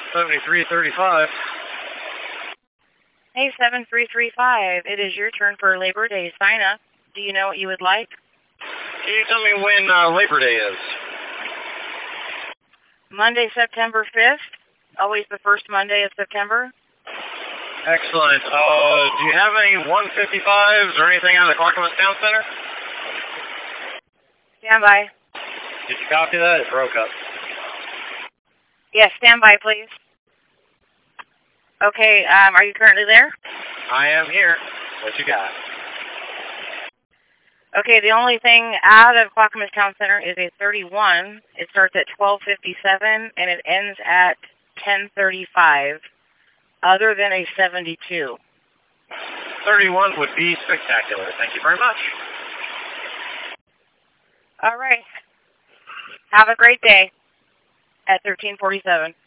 7335. Hey, 7335. It is your turn for Labor Day sign-up. Do you know what you would like? Can you tell me when Labor Day is? Monday, September 5th. Always the first Monday of September. Excellent. Do you have any 155s or anything out of the Clackamas Town Center? Stand by. Did you copy that? It broke up. Yes, stand by, please. Okay, are you currently there? I am here. What you got? Okay, the only thing out of Clackamas Town Center is a 31. It starts at 12:57 and it ends at 10:35. Other than a 72. 31 would be spectacular. Thank you very much. All right. Have a great day at 1347.